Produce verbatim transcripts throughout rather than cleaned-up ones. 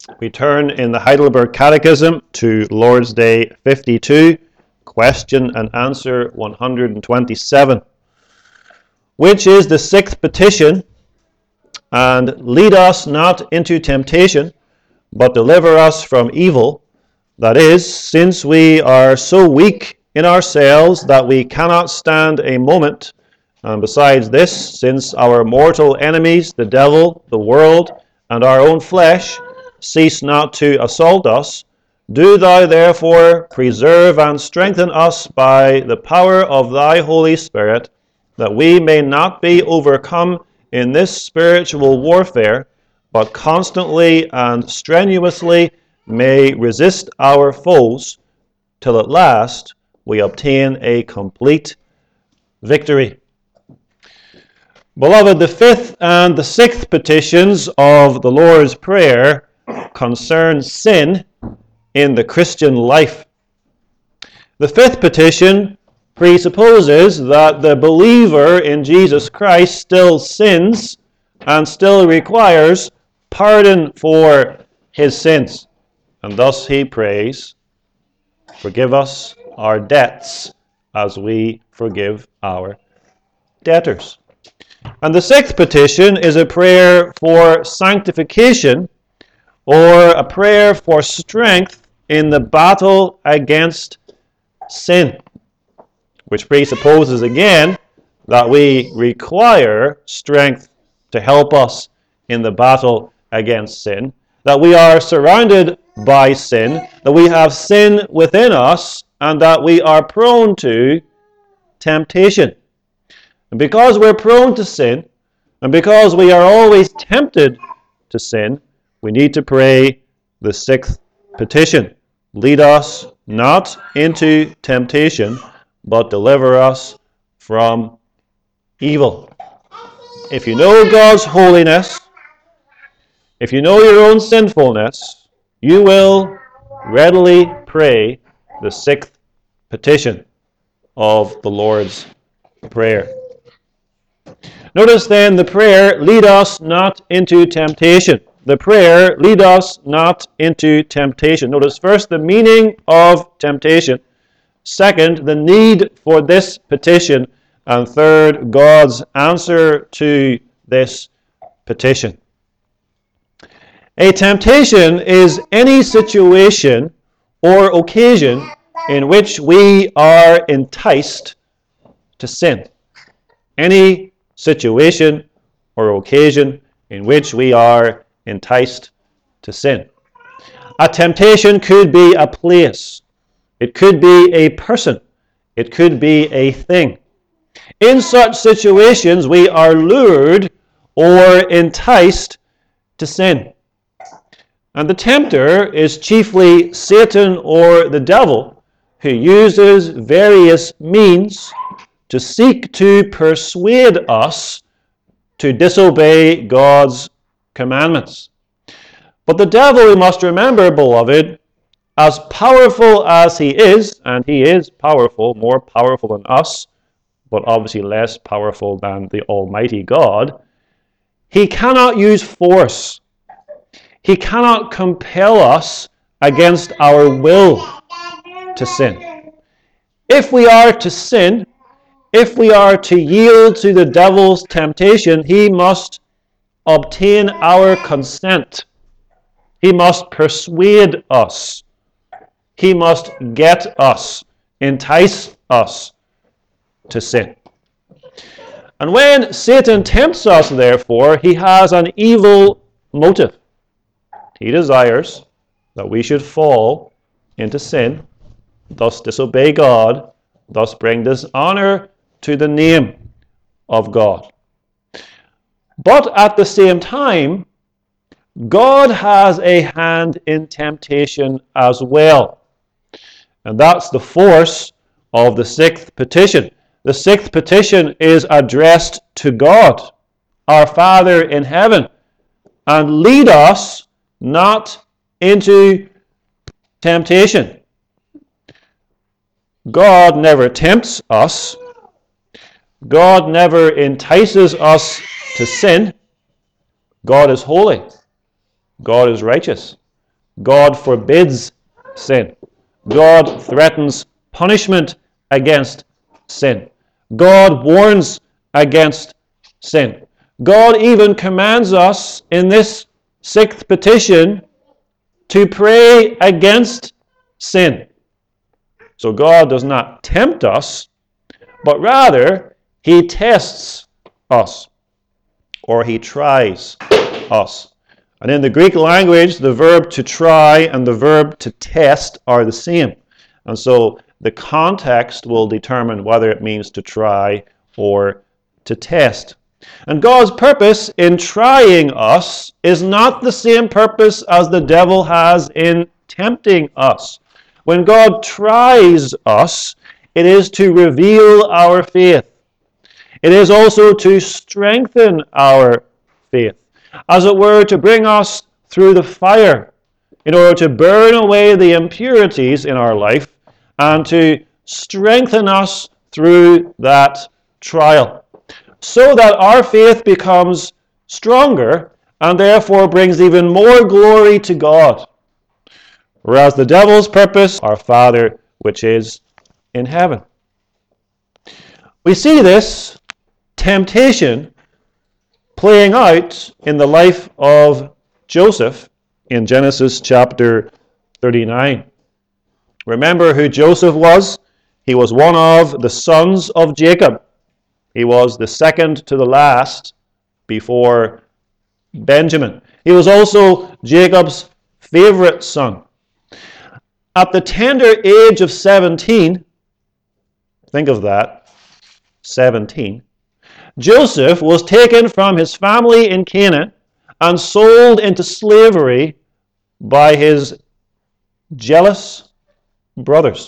We turn in the Heidelberg Catechism to Lord's Day fifty-two, question and answer one hundred twenty-seven, which is the sixth petition, and lead us not into temptation, but deliver us from evil. That is, since we are so weak in ourselves that we cannot stand a moment, and besides this, since our mortal enemies, the devil, the world, and our own flesh, cease not to assault us, do thou therefore preserve and strengthen us by the power of thy Holy Spirit, that we may not be overcome in this spiritual warfare, but constantly and strenuously may resist our foes, till at last we obtain a complete victory. Beloved, the fifth and the sixth petitions of the Lord's Prayer concern sin in the Christian life. The fifth petition presupposes that the believer in Jesus Christ still sins and still requires pardon for his sins. And thus he prays, forgive us our debts as we forgive our debtors. And the sixth petition is a prayer for sanctification, or a prayer for strength in the battle against sin, which presupposes again that we require strength to help us in the battle against sin, that we are surrounded by sin, that we have sin within us, and that we are prone to temptation. And because we're prone to sin, and because we are always tempted to sin, we need to pray the sixth petition. Lead us not into temptation, but deliver us from evil. If you know God's holiness, if you know your own sinfulness, you will readily pray the sixth petition of the Lord's Prayer. Notice then the prayer, lead us not into temptation. The prayer, lead us not into temptation. Notice first the meaning of temptation. Second, the need for this petition. And third, God's answer to this petition. A temptation is any situation or occasion in which we are enticed to sin. Any situation or occasion in which we are enticed to sin. A temptation could be a place. It could be a person. It could be a thing. In such situations, we are lured or enticed to sin. And the tempter is chiefly Satan or the devil, who uses various means to seek to persuade us to disobey God's commandments. But the devil, we must remember, beloved, as powerful as he is, and he is powerful, more powerful than us, but obviously less powerful than the Almighty God, he cannot use force. He cannot compel us against our will to sin. If we are to sin, if we are to yield to the devil's temptation, he must obtain our consent. He must persuade us. He must get us, entice us to sin. And when Satan tempts us, therefore, he has an evil motive. He desires that we should fall into sin, thus disobey God, thus bring dishonor to the name of God. But at the same time, God has a hand in temptation as well. And that's the force of the sixth petition. The sixth petition is addressed to God, our Father in heaven, and lead us not into temptation. God never tempts us. God never entices us to sin. God is holy. God is righteous. God forbids sin. God threatens punishment against sin. God warns against sin. God even commands us in this sixth petition to pray against sin. So God does not tempt us, but rather he tests us, or he tries us. And in the Greek language, the verb to try and the verb to test are the same. And so the context will determine whether it means to try or to test. And God's purpose in trying us is not the same purpose as the devil has in tempting us. When God tries us, it is to reveal our faith. It is also to strengthen our faith, as it were, to bring us through the fire in order to burn away the impurities in our life and to strengthen us through that trial, so that our faith becomes stronger and therefore brings even more glory to God. Whereas the devil's purpose, our Father which is in heaven. We see this temptation playing out in the life of Joseph in Genesis chapter thirty-nine. Remember who Joseph was? He was one of the sons of Jacob. He was the second to the last before Benjamin. He was also Jacob's favorite son. At the tender age of seventeen, think of that, seventeen, Joseph was taken from his family in Canaan and sold into slavery by his jealous brothers.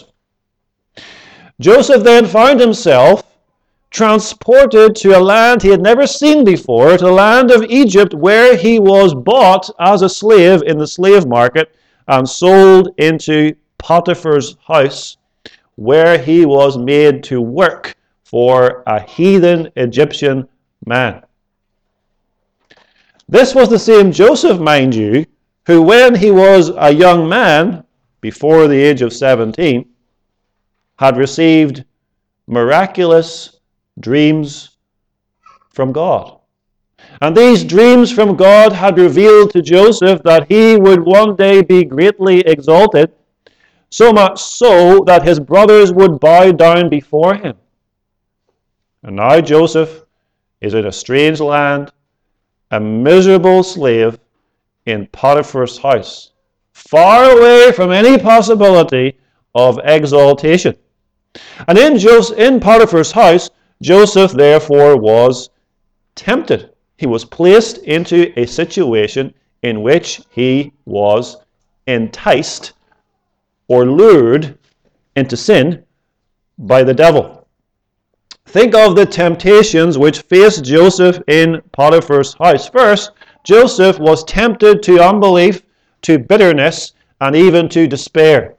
Joseph then found himself transported to a land he had never seen before, to the land of Egypt, where he was bought as a slave in the slave market and sold into Potiphar's house, where he was made to work for a heathen Egyptian man. This was the same Joseph, mind you, who when he was a young man, before the age of seventeen, had received miraculous dreams from God. And these dreams from God had revealed to Joseph that he would one day be greatly exalted, so much so that his brothers would bow down before him. And now Joseph is in a strange land, a miserable slave in Potiphar's house, far away from any possibility of exaltation. And in, Joseph, in Potiphar's house, Joseph therefore was tempted. He was placed into a situation in which he was enticed or lured into sin by the devil. Think of the temptations which faced Joseph in Potiphar's house. First, Joseph was tempted to unbelief, to bitterness, and even to despair.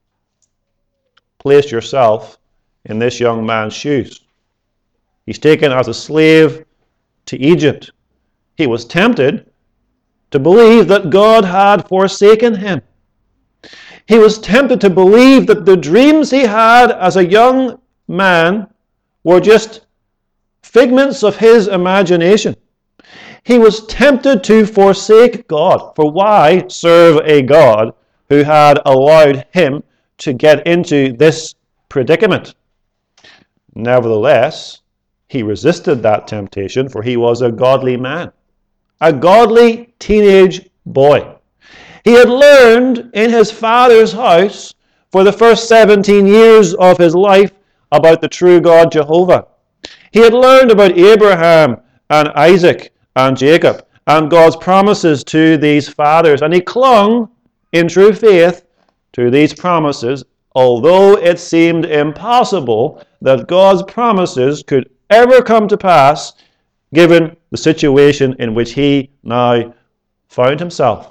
Place yourself in this young man's shoes. He's taken as a slave to Egypt. He was tempted to believe that God had forsaken him. He was tempted to believe that the dreams he had as a young man were just figments of his imagination. He was tempted to forsake God. For why serve a God who had allowed him to get into this predicament? Nevertheless, he resisted that temptation, for he was a godly man, a godly teenage boy. He had learned in his father's house for the first seventeen years of his life about the true God Jehovah. He had learned about Abraham and Isaac and Jacob and God's promises to these fathers, and he clung in true faith to these promises, although it seemed impossible that God's promises could ever come to pass given the situation in which he now found himself.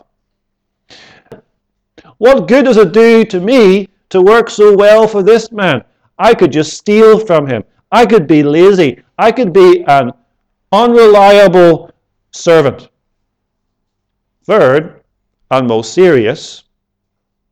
What good does it do to me to work so well for this man? I could just steal from him. I could be lazy. I could be an unreliable servant. Third, and most serious,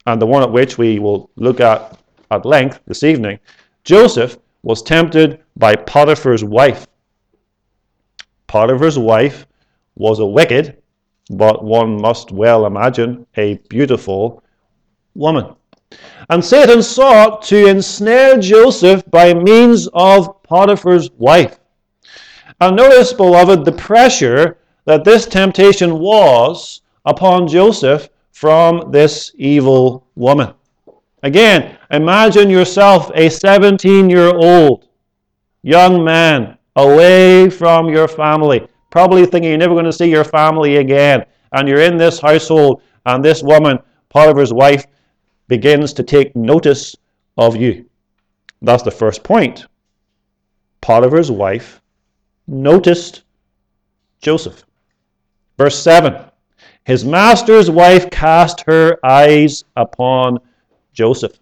and the one at which we will look at at length this evening, Joseph was tempted by Potiphar's wife. Potiphar's wife was a wicked, but one must well imagine a beautiful woman. And Satan sought to ensnare Joseph by means of Potiphar's wife. And notice, beloved, the pressure that this temptation was upon Joseph from this evil woman. Again, imagine yourself a seventeen-year-old young man away from your family, probably thinking you're never going to see your family again, and you're in this household, and this woman, Potiphar's wife, begins to take notice of you. That's the first point. Potiphar's wife noticed Joseph. Verse seven, his master's wife cast her eyes upon Joseph.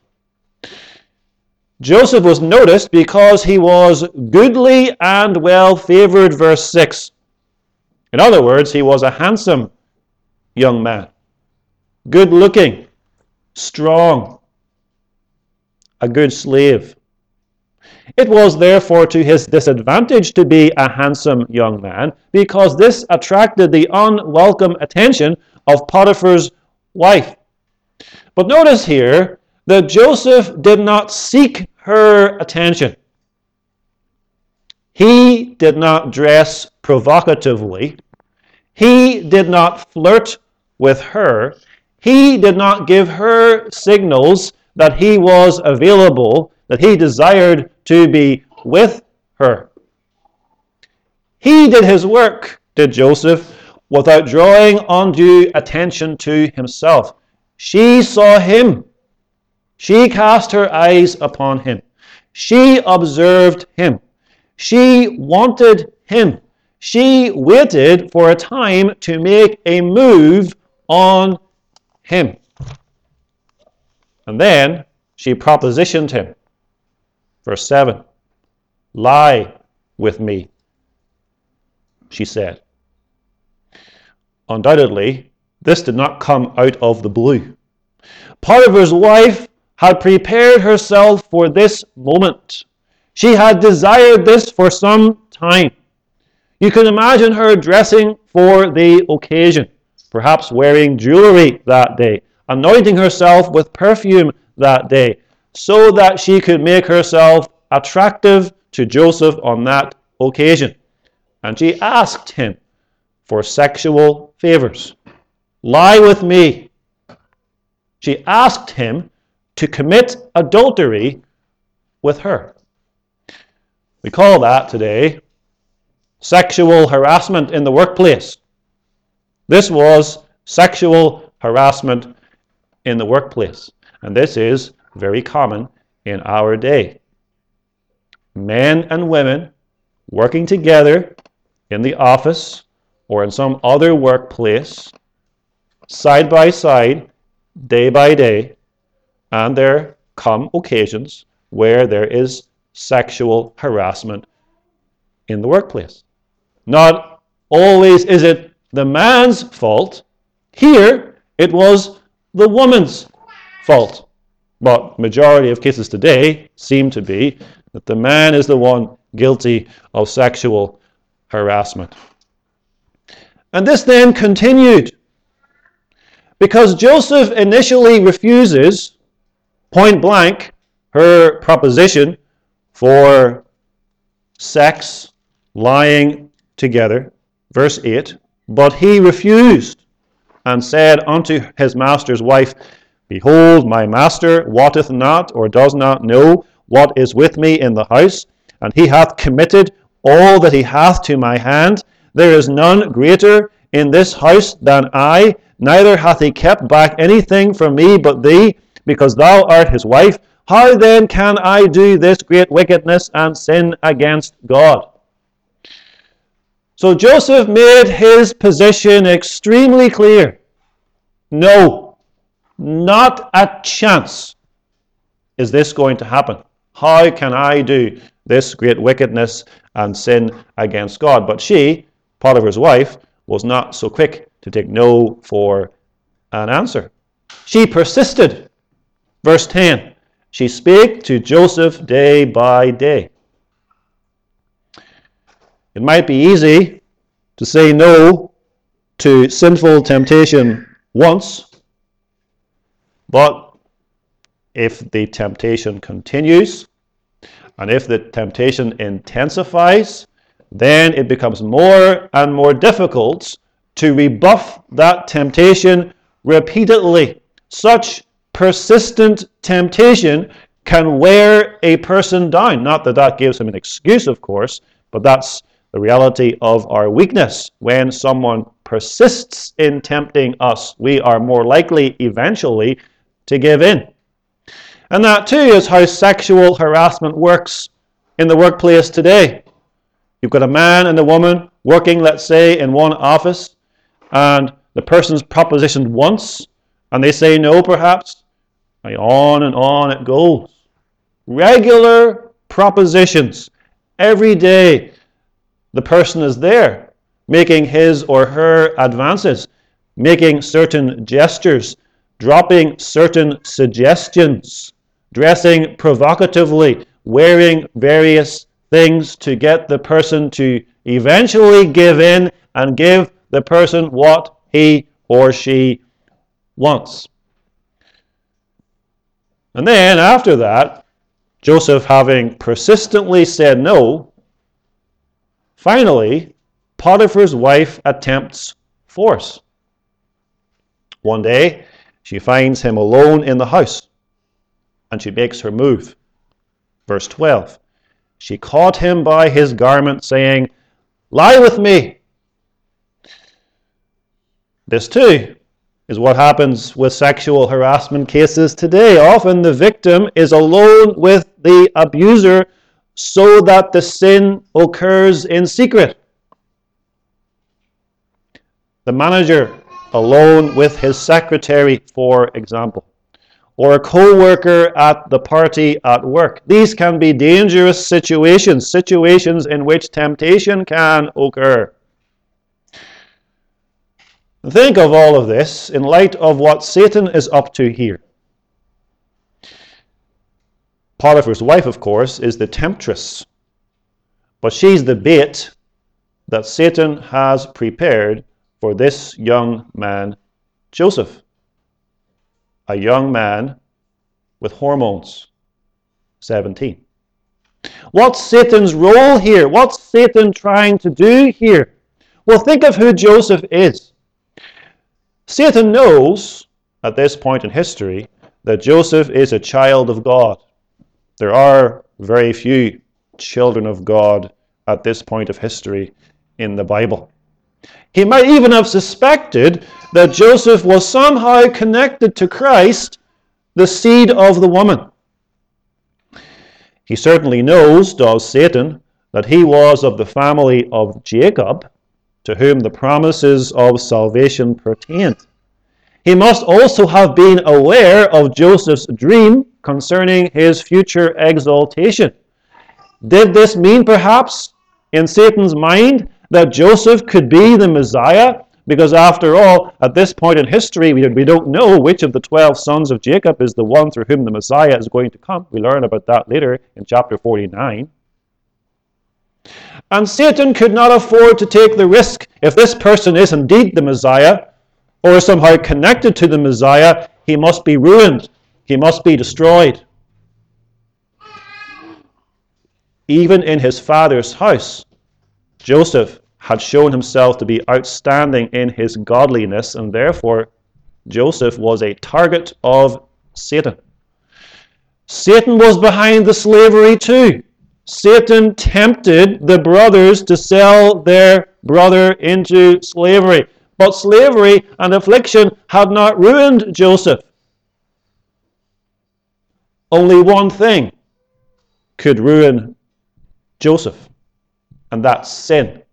Joseph was noticed because he was goodly and well-favored, verse six. In other words, he was a handsome young man, good-looking, strong, a good slave. It was therefore to his disadvantage to be a handsome young man, because this attracted the unwelcome attention of Potiphar's wife. But notice here that Joseph did not seek her attention. He did not dress provocatively. He did not flirt with her. He did not give her signals that he was available, that he desired to be with her. He did his work, did Joseph, without drawing undue attention to himself. She saw him. She cast her eyes upon him. She observed him. She wanted him. She waited for a time to make a move on him. And then she propositioned him. Verse seven, lie with me, she said. Undoubtedly, this did not come out of the blue. Potiphar's wife had prepared herself for this moment. She had desired this for some time. You can imagine her dressing for the occasion, perhaps wearing jewelry that day, anointing herself with perfume that day, so that she could make herself attractive to Joseph on that occasion. And she asked him for sexual favors. Lie with me. She asked him to commit adultery with her. We call that today sexual harassment in the workplace. This was sexual harassment in the workplace. And this is very common in our day. Men and women working together in the office or in some other workplace, side by side, day by day, and there come occasions where there is sexual harassment in the workplace. Not always is it the man's fault. Here, it was the woman's fault. But majority of cases today seem to be that the man is the one guilty of sexual harassment. And this then continued, because Joseph initially refuses, point blank, her proposition for sex, lying together, verse eight, but he refused and said unto his master's wife, Behold, my master wotteth not or does not know what is with me in the house, and he hath committed all that he hath to my hand. There is none greater in this house than I, neither hath he kept back anything from me but thee, because thou art his wife. How then can I do this great wickedness and sin against God? So Joseph made his position extremely clear. No, not a chance is this going to happen. How can I do this great wickedness and sin against God? But she, Potiphar's wife, was not so quick to take no for an answer. She persisted Verse ten, she spake to Joseph day by day. It might be easy to say no to sinful temptation once, but if the temptation continues, and if the temptation intensifies, then it becomes more and more difficult to rebuff that temptation repeatedly. Such persistent temptation can wear a person down. Not that that gives him an excuse, of course, but that's the reality of our weakness. When someone persists in tempting us, we are more likely eventually to give in. And that too is how sexual harassment works in the workplace today. You've got a man and a woman working, let's say, in one office, and the person's propositioned once, and they say no, perhaps, and on and on it goes. Regular propositions. Every day, the person is there, making his or her advances, making certain gestures, dropping certain suggestions, dressing provocatively, wearing various things to get the person to eventually give in and give the person what he or she wants. And then after that, Joseph, having persistently said no, finally, Potiphar's wife attempts force. One day, she finds him alone in the house, and she makes her move. Verse twelve, she caught him by his garment, saying, "Lie with me." This too is what happens with sexual harassment cases today. Often the victim is alone with the abuser so that the sin occurs in secret. The manager alone with his secretary, for example, or a co-worker at the party at work. These can be dangerous situations, situations in which temptation can occur. Think of all of this in light of what Satan is up to here. Potiphar's wife, of course, is the temptress, but she's the bait that Satan has prepared for this young man, Joseph. A young man with hormones, seventeen. What's Satan's role here? What's Satan trying to do here? Well, think of who Joseph is. Satan knows, at this point in history, that Joseph is a child of God. There are very few children of God at this point of history in the Bible. He might even have suspected that Joseph was somehow connected to Christ, the seed of the woman. He certainly knows, does Satan, that he was of the family of Jacob, to whom the promises of salvation pertained. He must also have been aware of Joseph's dream concerning his future exaltation. Did this mean, perhaps, in Satan's mind, that Joseph could be the Messiah? Because after all, at this point in history, we, we don't know which of the twelve sons of Jacob is the one through whom the Messiah is going to come. We learn about that later in chapter forty-nine. And Satan could not afford to take the risk. If this person is indeed the Messiah, or somehow connected to the Messiah, he must be ruined. He must be destroyed. Even in his father's house, Joseph had shown himself to be outstanding in his godliness, and therefore Joseph was a target of Satan. Satan was behind the slavery too. Satan tempted the brothers to sell their brother into slavery. But slavery and affliction had not ruined Joseph. Only one thing could ruin Joseph, and that's sin.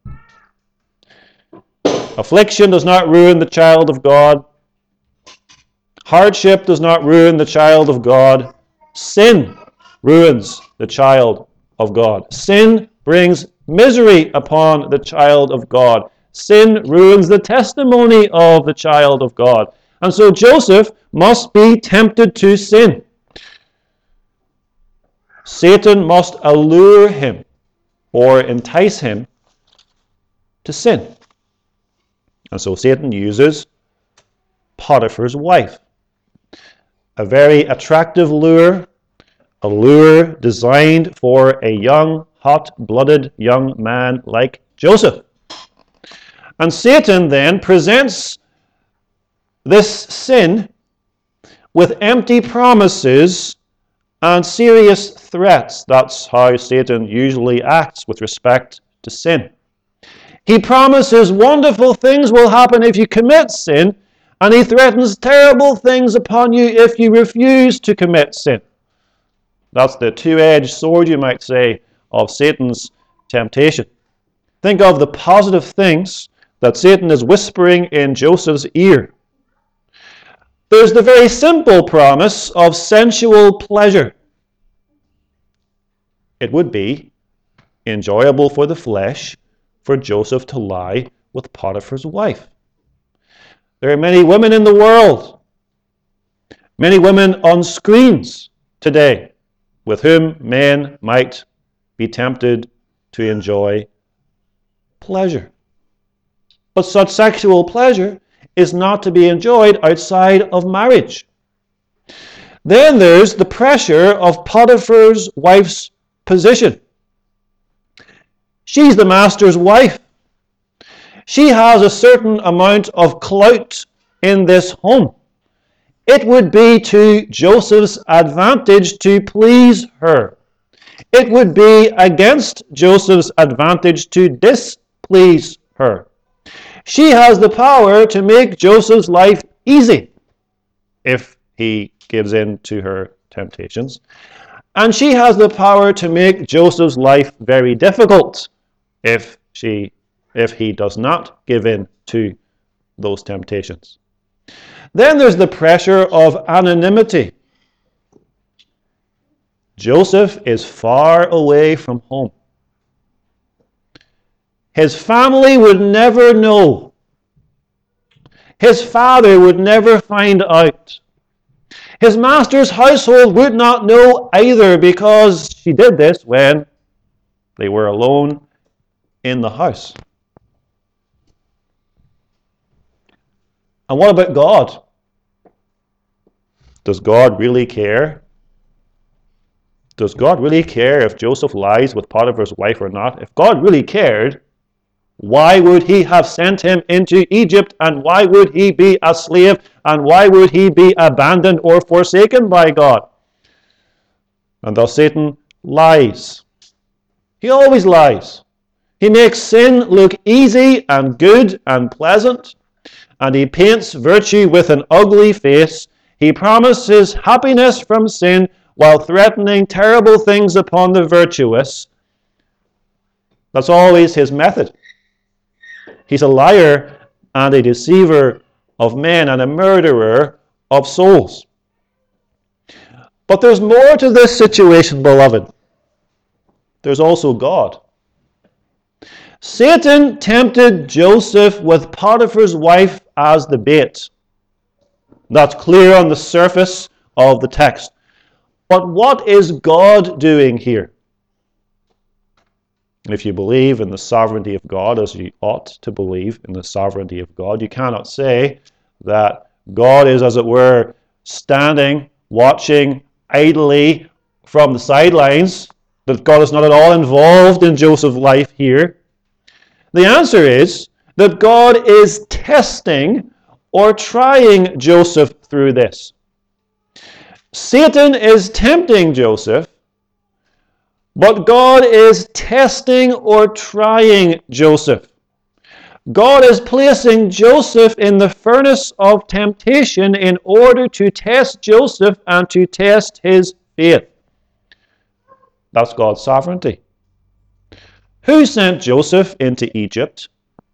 Affliction does not ruin the child of God. Hardship does not ruin the child of God. Sin ruins the child of God. Sin brings misery upon the child of God. Sin ruins the testimony of the child of God. And so Joseph must be tempted to sin. Satan must allure him or entice him to sin. And so Satan uses Potiphar's wife. A very attractive lure, a lure designed for a young, hot-blooded young man like Joseph. And Satan then presents this sin with empty promises and serious threats. That's how Satan usually acts with respect to sin. He promises wonderful things will happen if you commit sin, and he threatens terrible things upon you if you refuse to commit sin. That's the two-edged sword, you might say, of Satan's temptation. Think of the positive things that Satan is whispering in Joseph's ear. There's the very simple promise of sensual pleasure. It would be enjoyable for the flesh for Joseph to lie with Potiphar's wife. There are many women in the world, many women on screens today, with whom men might be tempted to enjoy pleasure. But such sexual pleasure is not to be enjoyed outside of marriage. Then there's the pressure of Potiphar's wife's position. She's the master's wife. She has a certain amount of clout in this home. It would be to Joseph's advantage to please her. It would be against Joseph's advantage to displease her. She has the power to make Joseph's life easy if he gives in to her temptations. And she has the power to make Joseph's life very difficult if she, if he does not give in to those temptations. Then there's the pressure of anonymity. Joseph is far away from home. His family would never know. His father would never find out. His master's household would not know either, because she did this when they were alone in the house. And what about God? Does God really care? Does God really care if Joseph lies with Potiphar's wife or not? If God really cared, why would he have sent him into Egypt, and why would he be a slave, and why would he be abandoned or forsaken by God? And thus Satan lies. He always lies. He makes sin look easy and good and pleasant, and he paints virtue with an ugly face. He promises happiness from sin while threatening terrible things upon the virtuous. That's always his method. He's a liar and a deceiver of men and a murderer of souls. But there's more to this situation, beloved. There's also God. Satan tempted Joseph with Potiphar's wife as the bait. That's clear on the surface of the text. But what is God doing here? If you believe in the sovereignty of God, as you ought to believe in the sovereignty of God, you cannot say that God is, as it were, standing, watching idly from the sidelines, that God is not at all involved in Joseph's life here. The answer is that God is testing or trying Joseph through this. Satan is tempting Joseph, but God is testing or trying Joseph. God is placing Joseph in the furnace of temptation in order to test Joseph and to test his faith. That's God's sovereignty. Who sent Joseph into Egypt?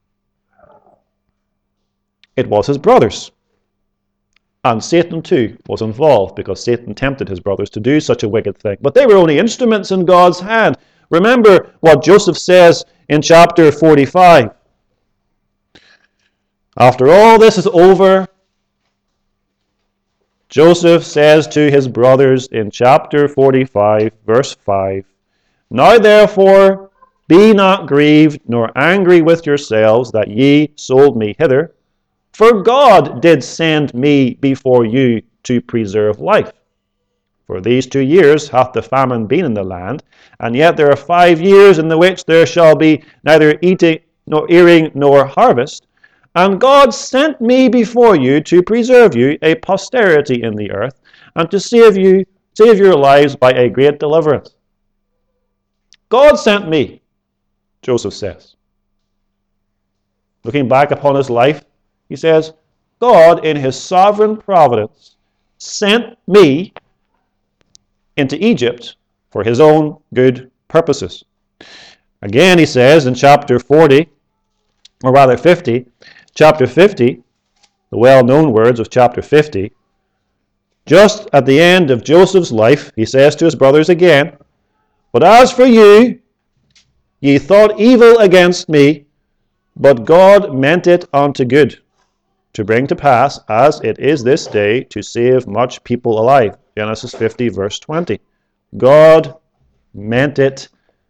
It was his brothers. And Satan too was involved, because Satan tempted his brothers to do such a wicked thing. But they were only instruments in God's hand. Remember what Joseph says in chapter forty-five. After all this is over, Joseph says to his brothers in chapter forty-five, verse five, "Now therefore be not grieved, nor angry with yourselves that ye sold me hither. For God did send me before you to preserve life. For these two years hath the famine been in the land, and yet there are five years in the which there shall be neither eating, nor earing, nor harvest. And God sent me before you to preserve you a posterity in the earth, and to save you, save your lives by a great deliverance." God sent me, Joseph says. Looking back upon his life, he says, God, in his sovereign providence, sent me into Egypt for his own good purposes. Again, he says in chapter forty, or rather fifty, chapter fifty, the well-known words of chapter fifty, just at the end of Joseph's life, he says to his brothers again, "But as for you, ye thought evil against me, but God meant it unto good, to bring to pass, as it is this day, to save much people alive." Genesis fifty, verse twenty. God meant it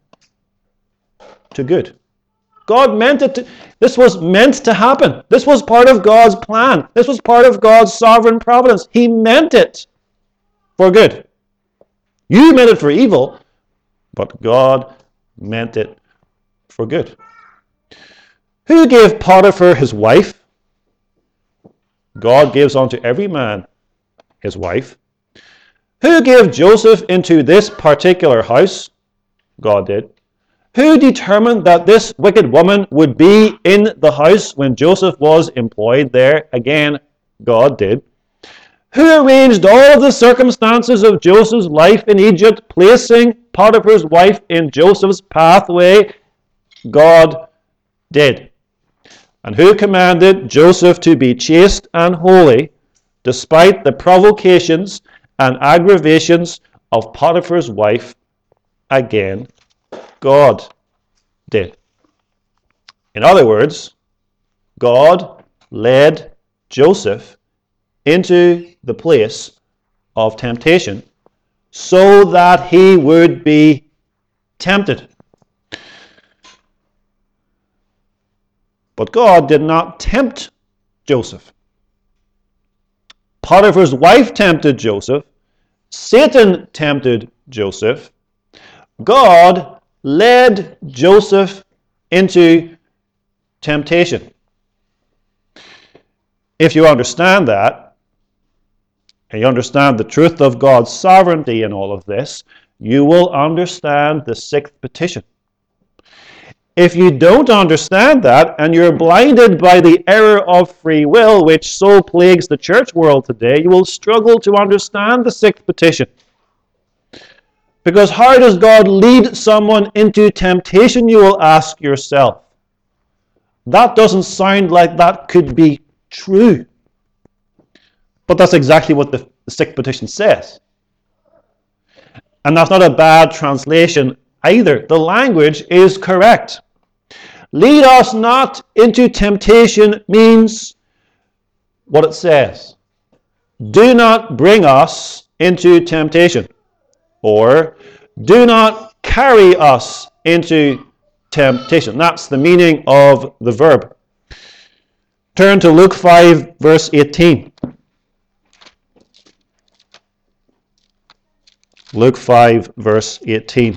to good. God meant it to, this was meant to happen. This was part of God's plan. This was part of God's sovereign providence. He meant it for good. You meant it for evil, but God meant it for good. Who gave Potiphar his wife? God gives unto every man his wife. Who gave Joseph into this particular house? God did. Who determined that this wicked woman would be in the house when Joseph was employed there? Again, God did. Who arranged all of the circumstances of Joseph's life in Egypt, placing Potiphar's wife in Joseph's pathway? God did. And who commanded Joseph to be chaste and holy, despite the provocations and aggravations of Potiphar's wife? Again, God did. In other words, God led Joseph into the place of temptation so that he would be tempted. But God did not tempt Joseph. Potiphar's wife tempted Joseph. Satan tempted Joseph. God led Joseph into temptation. If you understand that, and you understand the truth of God's sovereignty in all of this, you will understand the sixth petition. If you don't understand that, and you're blinded by the error of free will, which so plagues the church world today, you will struggle to understand the sixth petition. Because how does God lead someone into temptation, you will ask yourself. That doesn't sound like that could be true. But that's exactly what the, the sixth petition says. And that's not a bad translation either. The language is correct. Lead us not into temptation means what it says. Do not bring us into temptation. Or, do not carry us into temptation. That's the meaning of the verb. Turn to Luke five, verse eighteen. Luke five, verse eighteen.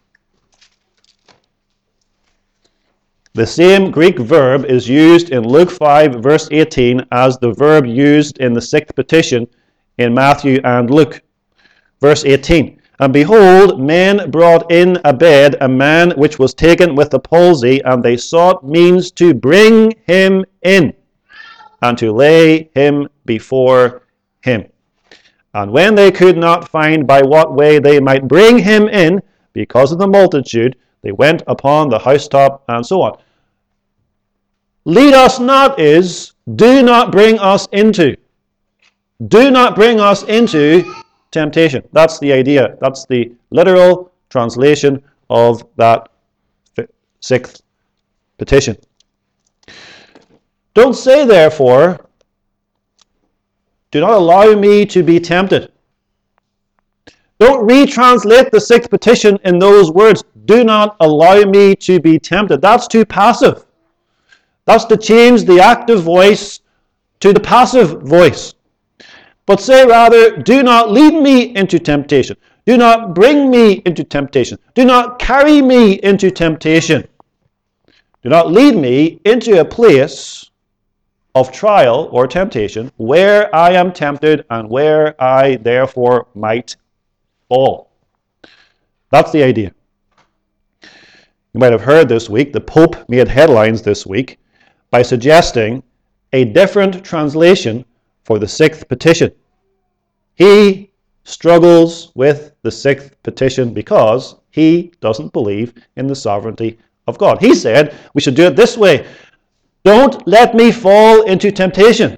The same Greek verb is used in Luke five, verse eighteen as the verb used in the sixth petition in Matthew and Luke. Verse eighteen. And behold, men brought in a bed a man which was taken with the palsy, and they sought means to bring him in, and to lay him before him. And when they could not find by what way they might bring him in, because of the multitude, they went upon the housetop, and so on. Lead us not is, do not bring us into. Do not bring us into temptation. That's the idea. That's the literal translation of that sixth petition. Don't say, therefore, Do not allow me to be tempted. Don't retranslate the sixth petition in those words. Do not allow me to be tempted. That's too passive. That's to change the active voice to the passive voice. But say rather, do not lead me into temptation. Do not bring me into temptation. Do not carry me into temptation. Do not lead me into a place of trial or temptation where I am tempted and where I therefore might fall. That's the idea. You might have heard this week, the Pope made headlines this week by suggesting a different translation for the sixth petition. He struggles with the sixth petition because he doesn't believe in the sovereignty of God. He said we should do it this way. Don't let me fall into temptation.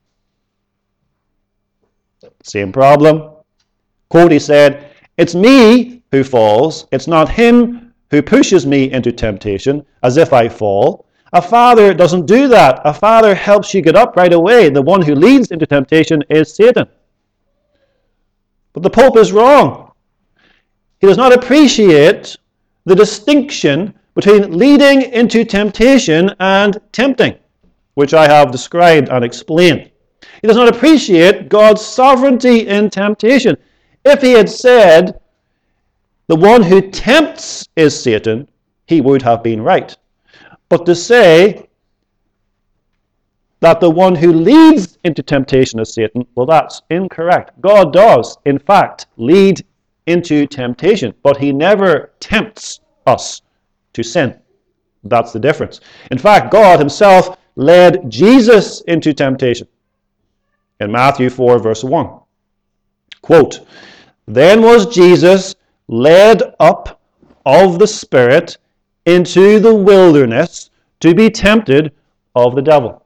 Same problem. Quote, he said, it's me who falls. It's not him who pushes me into temptation as if I fall. A father doesn't do that. A father helps you get up right away. The one who leads into temptation is Satan. But the Pope is wrong. He does not appreciate the distinction between leading into temptation and tempting, which I have described and explained. He does not appreciate God's sovereignty in temptation. If he had said, the one who tempts is Satan, he would have been right. But to say that the one who leads into temptation is Satan, well, that's incorrect. God does, in fact, lead into temptation, but he never tempts us to sin. That's the difference. In fact, God himself led Jesus into temptation. In Matthew four, verse one. Quote, then was Jesus led up of the Spirit into the wilderness to be tempted of the devil.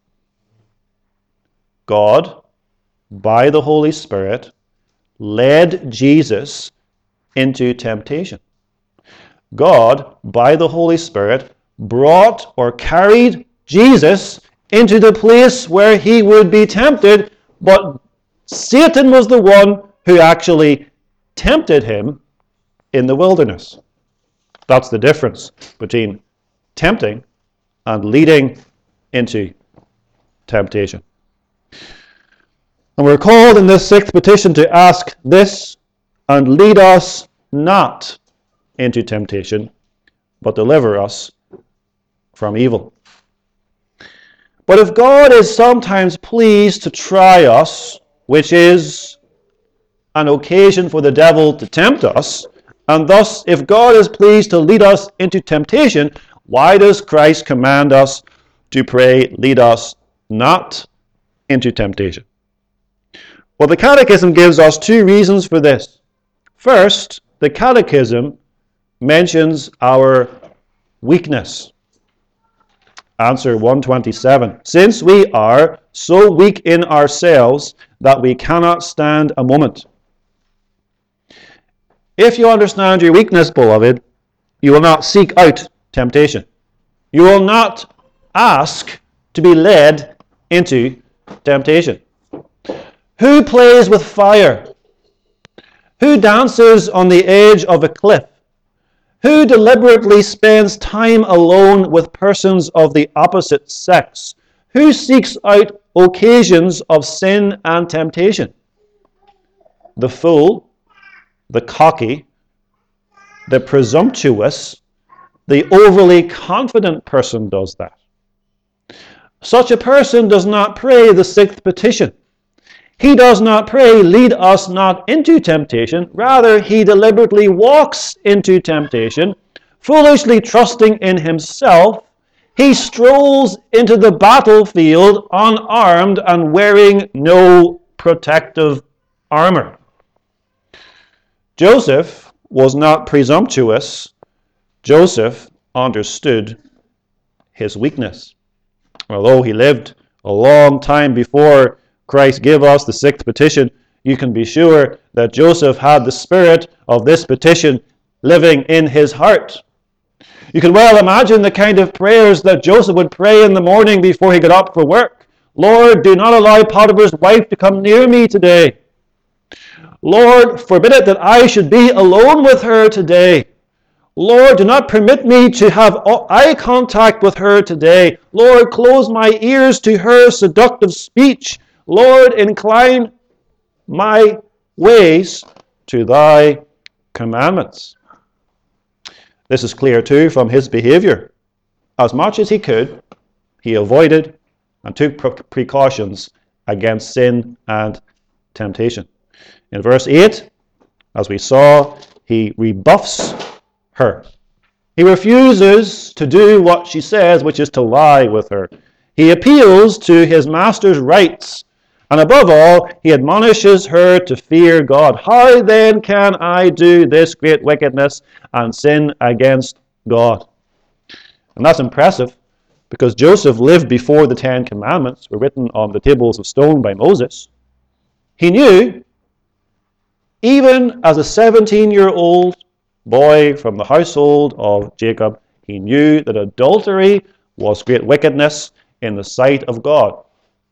God, by the Holy Spirit, led Jesus into temptation. God, by the Holy Spirit, brought or carried Jesus into the place where he would be tempted, but Satan was the one who actually tempted him in the wilderness. That's the difference between tempting and leading into temptation. And we're called in this sixth petition to ask this, and lead us not into temptation, but deliver us from evil. But if God is sometimes pleased to try us, which is an occasion for the devil to tempt us, and thus if God is pleased to lead us into temptation, why does Christ command us to pray, lead us not into temptation? Well, the Catechism gives us two reasons for this. First, the Catechism mentions our weakness. Answer one twenty-seven. Since we are so weak in ourselves that we cannot stand a moment. If you understand your weakness, beloved, you will not seek out temptation. You will not ask to be led into temptation. Who plays with fire? Who dances on the edge of a cliff? Who deliberately spends time alone with persons of the opposite sex? Who seeks out occasions of sin and temptation? The fool, the cocky, the presumptuous, the overly confident person does that. Such a person does not pray the sixth petition. He does not pray, lead us not into temptation. Rather, he deliberately walks into temptation, foolishly trusting in himself. He strolls into the battlefield unarmed and wearing no protective armor. Joseph was not presumptuous. Joseph understood his weakness. Although he lived a long time before Christ gave us the sixth petition, you can be sure that Joseph had the spirit of this petition living in his heart. You can well imagine the kind of prayers that Joseph would pray in the morning before he got up for work. Lord, do not allow Potiphar's wife to come near me today. Lord, forbid it that I should be alone with her today. Lord, do not permit me to have eye contact with her today. Lord, close my ears to her seductive speech. Lord, incline my ways to thy commandments. This is clear too from his behavior. As much as he could, he avoided and took precautions against sin and temptation. In verse eight, as we saw, he rebuffs her. He refuses to do what she says, which is to lie with her. He appeals to his master's rights, and above all, he admonishes her to fear God. How then can I do this great wickedness and sin against God? And that's impressive, because Joseph lived before the Ten Commandments were written on the tables of stone by Moses. He knew, even as a seventeen-year-old boy from the household of Jacob, he knew that adultery was great wickedness in the sight of God.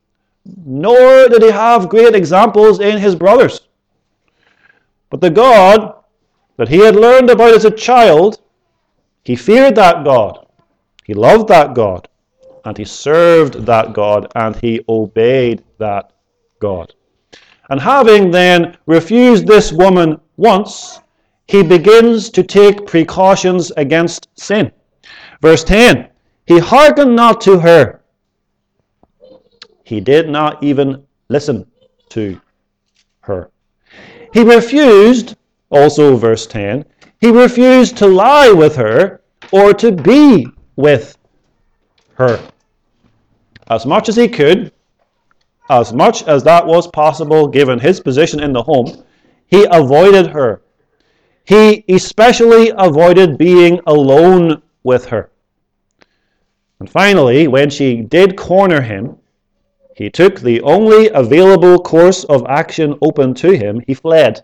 Nor did he have great examples in his brothers. But the God that he had learned about as a child, he feared that God, he loved that God, and he served that God, and he obeyed that God. And having then refused this woman once, he begins to take precautions against sin. Verse ten, he hearkened not to her. He did not even listen to her. He refused, also verse ten, he refused to lie with her or to be with her. As much as he could, as much as that was possible given his position in the home, he avoided her. He especially avoided being alone with her. And finally, when she did corner him, he took the only available course of action open to him. He fled.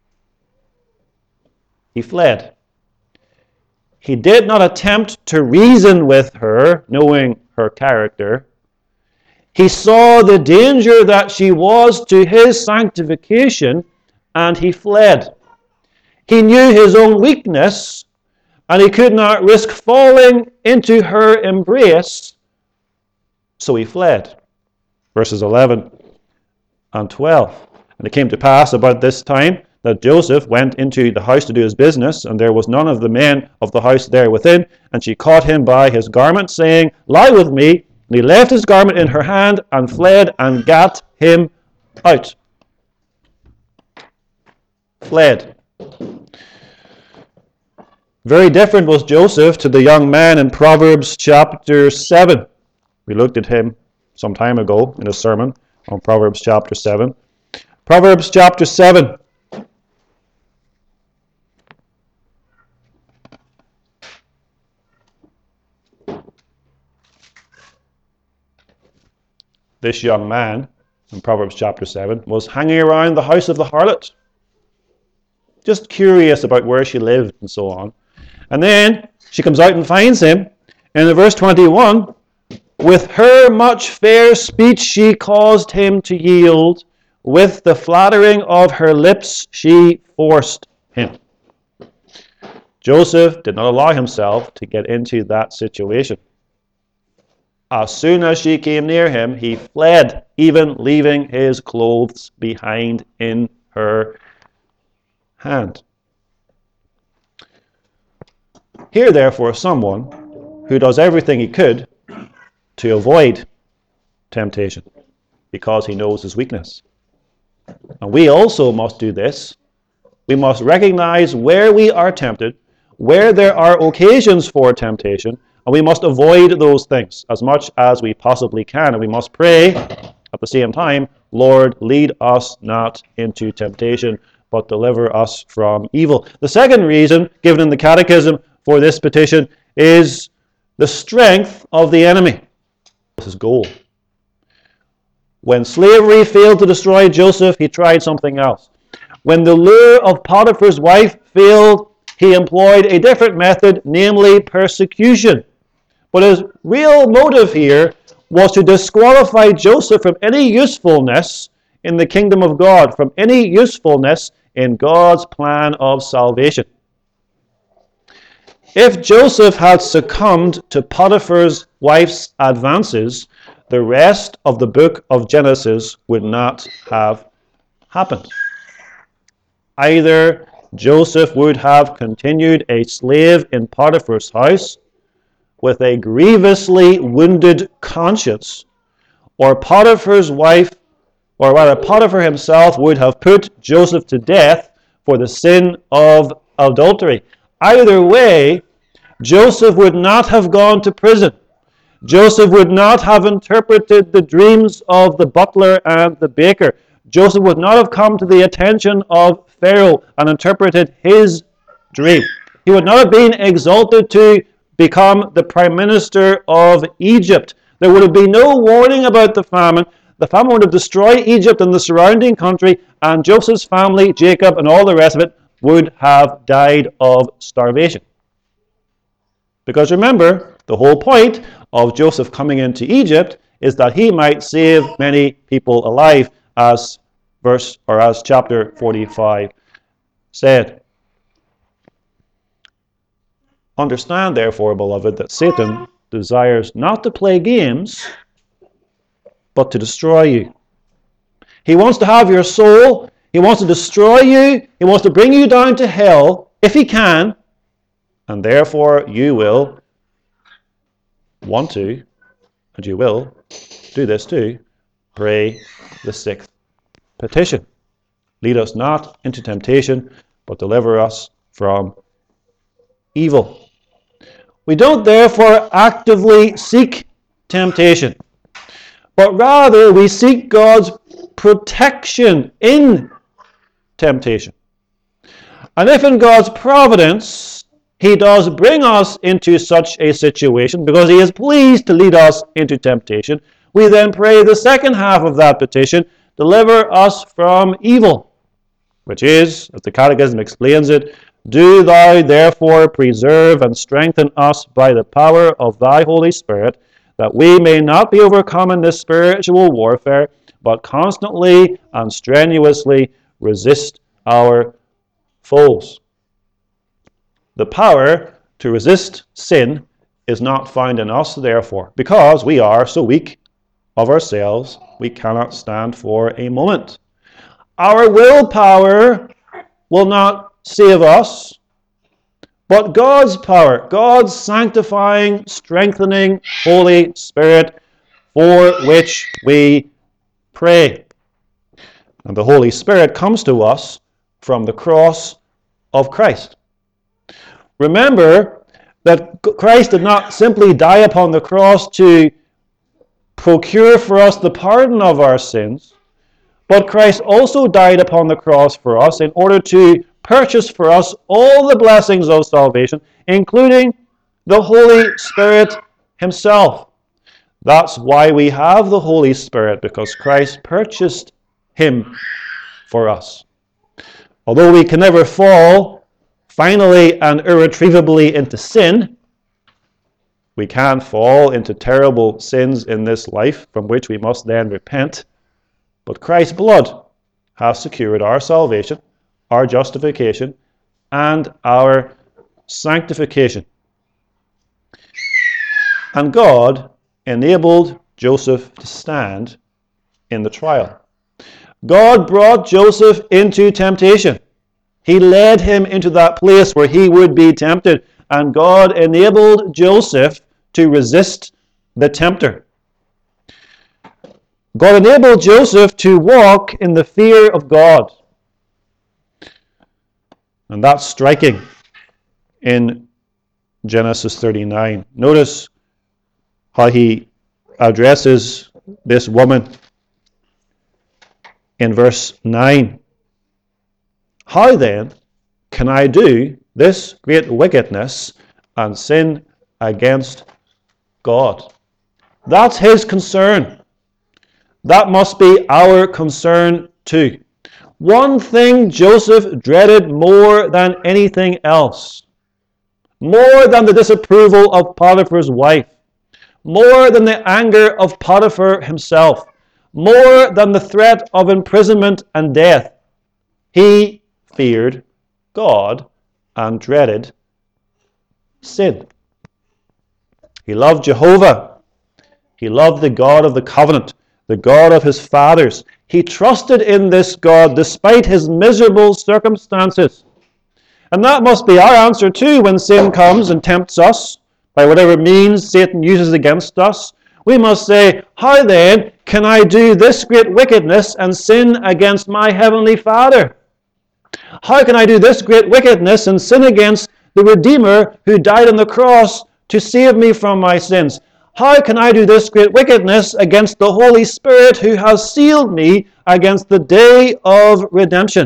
He fled. He did not attempt to reason with her, knowing her character. He saw the danger that she was to his sanctification, and he fled. He knew his own weakness, and he could not risk falling into her embrace, so he fled. Verses eleven and twelve. And it came to pass about this time that Joseph went into the house to do his business, and there was none of the men of the house there within, and she caught him by his garment, saying, Lie with me. And he left his garment in her hand, and fled, and gat him out. Fled. Very different was Joseph to the young man in Proverbs chapter seven. We looked at him some time ago in a sermon on Proverbs chapter seven. Proverbs chapter seven. This young man in Proverbs chapter seven was hanging around the house of the harlot, just curious about where she lived and so on. And then she comes out and finds him. And in verse twenty-one, with her much fair speech she caused him to yield. With the flattering of her lips she forced him. Joseph did not allow himself to get into that situation. As soon as she came near him, he fled, even leaving his clothes behind in her hand. Here, therefore, someone who does everything he could to avoid temptation because he knows his weakness. And we also must do this. We must recognize where we are tempted, where there are occasions for temptation, and we must avoid those things as much as we possibly can. And we must pray at the same time, Lord, lead us not into temptation, but deliver us from evil. The second reason given in the Catechism for this petition is the strength of the enemy. This is goal. When slavery failed to destroy Joseph, he tried something else. When the lure of Potiphar's wife failed, he employed a different method, namely persecution. But his real motive here was to disqualify Joseph from any usefulness in the kingdom of God, from any usefulness in God's plan of salvation. If Joseph had succumbed to Potiphar's wife's advances, the rest of the book of Genesis would not have happened. Either Joseph would have continued a slave in Potiphar's house with a grievously wounded conscience, or Potiphar's wife, or rather Potiphar himself, would have put Joseph to death for the sin of adultery. Either way, Joseph would not have gone to prison. Joseph would not have interpreted the dreams of the butler and the baker. Joseph would not have come to the attention of Pharaoh and interpreted his dream. He would not have been exalted to become the prime minister of Egypt. There would have been no warning about the famine. The famine would have destroyed Egypt and the surrounding country, and Joseph's family, Jacob, and all the rest of it would have died of starvation. Because remember, the whole point of Joseph coming into Egypt is that he might save many people alive, as verse or as chapter forty-five said. Understand, therefore, beloved, that Satan desires not to play games, but to destroy you. He wants to have your soul. He wants to destroy you. He wants to bring you down to hell, if he can. And therefore, you will want to, and you will do this too, pray the sixth petition. Lead us not into temptation, but deliver us from evil. We don't therefore actively seek temptation, but rather we seek God's protection in temptation. And if in God's providence he does bring us into such a situation, because he is pleased to lead us into temptation, we then pray the second half of that petition, deliver us from evil, which is, as the Catechism explains it, do thou therefore preserve and strengthen us by the power of thy Holy Spirit, that we may not be overcome in this spiritual warfare, but constantly and strenuously resist our foes. The power to resist sin is not found in us, therefore, because we are so weak of ourselves, we cannot stand for a moment. Our willpower will not save us, but God's power, God's sanctifying, strengthening Holy Spirit, for which we pray. And the Holy Spirit comes to us from the cross of Christ. Remember that Christ did not simply die upon the cross to procure for us the pardon of our sins, but Christ also died upon the cross for us in order to purchase for us all the blessings of salvation, including the Holy Spirit himself. That's why we have the Holy Spirit, because Christ purchased him for us. Although we can never fall finally and irretrievably into sin, we can fall into terrible sins in this life from which we must then repent. But Christ's blood has secured our salvation, our justification, and our sanctification. And God enabled Joseph to stand in the trial. God brought Joseph into temptation. He led him into that place where he would be tempted, and God enabled Joseph to resist the tempter. God enabled Joseph to walk in the fear of God. And that's striking in Genesis thirty-nine. Notice how he addresses this woman in verse nine. How then can I do this great wickedness and sin against God? That's his concern. That must be our concern too. One thing Joseph dreaded more than anything else, more than the disapproval of Potiphar's wife, more than the anger of Potiphar himself, more than the threat of imprisonment and death. He feared God and dreaded sin. He loved Jehovah. He loved the God of the covenant, the God of his fathers. He trusted in this God despite his miserable circumstances. And that must be our answer too when sin comes and tempts us by whatever means Satan uses against us. We must say, how then can I do this great wickedness and sin against my heavenly Father? How can I do this great wickedness and sin against the Redeemer who died on the cross to save me from my sins? How can I do this great wickedness against the Holy Spirit who has sealed me against the day of redemption?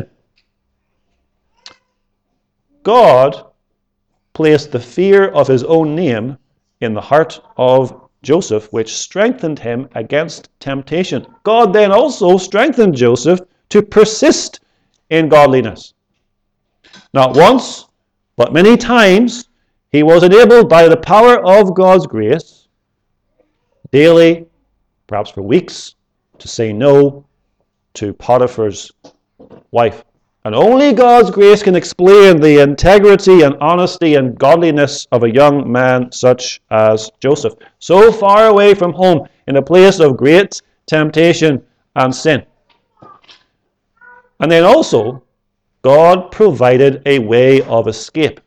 God placed the fear of his own name in the heart of Joseph, which strengthened him against temptation. God then also strengthened Joseph to persist in godliness. Not once, but many times, he was enabled by the power of God's grace, daily, perhaps for weeks, to say no to Potiphar's wife. And only God's grace can explain the integrity and honesty and godliness of a young man such as Joseph, so far away from home in a place of great temptation and sin. And then also, God provided a way of escape.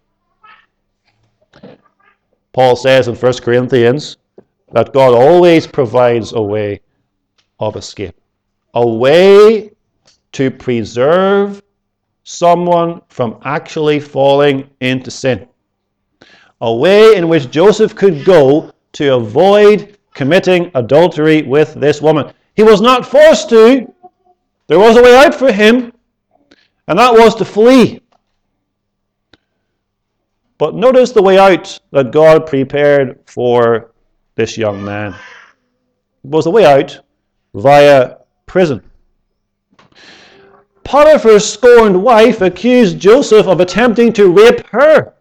Paul says in First Corinthians that God always provides a way of escape, a way to preserve someone from actually falling into sin. A way in which Joseph could go to avoid committing adultery with this woman. He was not forced to. There was a way out for him, and that was to flee. But notice the way out that God prepared for this young man. It was a way out via prison. Potiphar's scorned wife accused Joseph of attempting to rape her,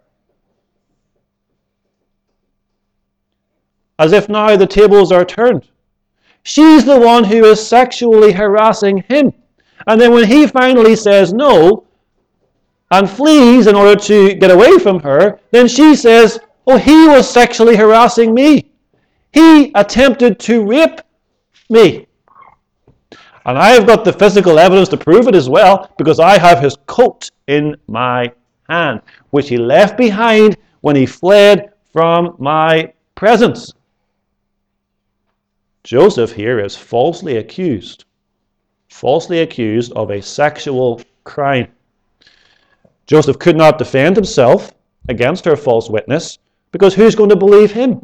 as if now the tables are turned. She's the one who is sexually harassing him. And then when he finally says no and flees in order to get away from her, then she says, oh, he was sexually harassing me. He attempted to rape me. And I've got the physical evidence to prove it as well, because I have his coat in my hand, which he left behind when he fled from my presence. Joseph here is falsely accused, falsely accused of a sexual crime. Joseph could not defend himself against her false witness, because who's going to believe him?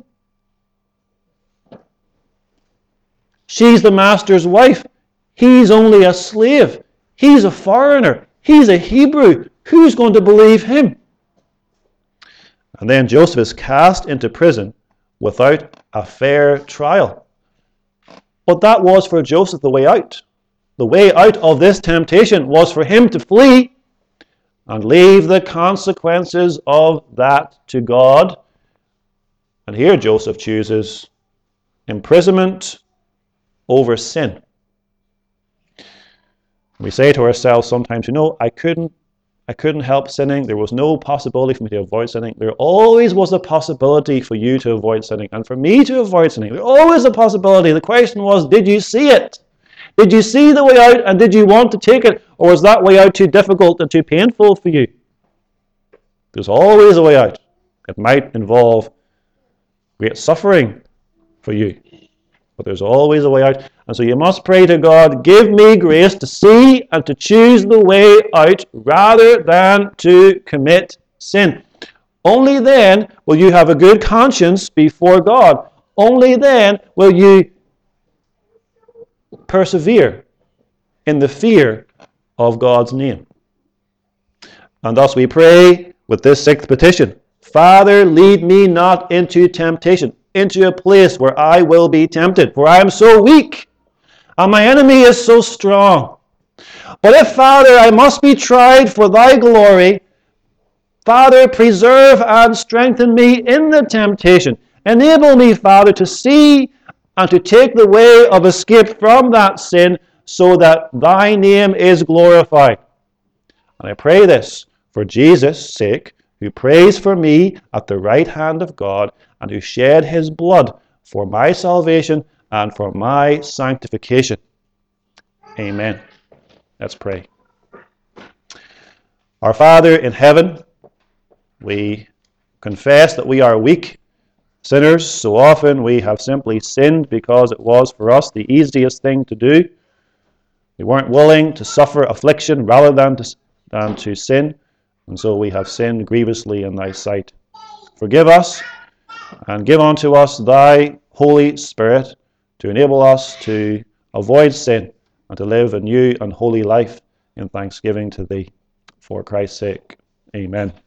She's the master's wife. He's only a slave. He's a foreigner. He's a Hebrew. Who's going to believe him? And then Joseph is cast into prison without a fair trial. But that was for Joseph the way out. The way out of this temptation was for him to flee and leave the consequences of that to God. And here Joseph chooses imprisonment over sin. We say to ourselves sometimes, you know, I couldn't I couldn't help sinning. There was no possibility for me to avoid sinning. There always was a possibility for you to avoid sinning and for me to avoid sinning. There always a possibility. The question was, did you see it? Did you see the way out and did you want to take it? Or was that way out too difficult and too painful for you? There's always a way out. It might involve great suffering for you, but there's always a way out. And so you must pray to God, give me grace to see and to choose the way out rather than to commit sin. Only then will you have a good conscience before God. Only then will you persevere in the fear of God's name. And thus we pray with this sixth petition, Father, lead me not into temptation, into a place where I will be tempted, for I am so weak, and my enemy is so strong. But if, Father, I must be tried for thy glory, Father, preserve and strengthen me in the temptation, Enable me, Father, to see and to take the way of escape from that sin so that thy name is glorified. And I pray this for Jesus' sake, who prays for me at the right hand of God and who shed his blood for my salvation and for my sanctification. Amen. Let's pray. Our Father in heaven, we confess that we are weak sinners. So often we have simply sinned because it was for us the easiest thing to do. We weren't willing to suffer affliction rather than to, than to sin, and so we have sinned grievously in thy sight. Forgive us and give unto us thy Holy Spirit to enable us to avoid sin and to live a new and holy life in thanksgiving to thee. For Christ's sake, amen.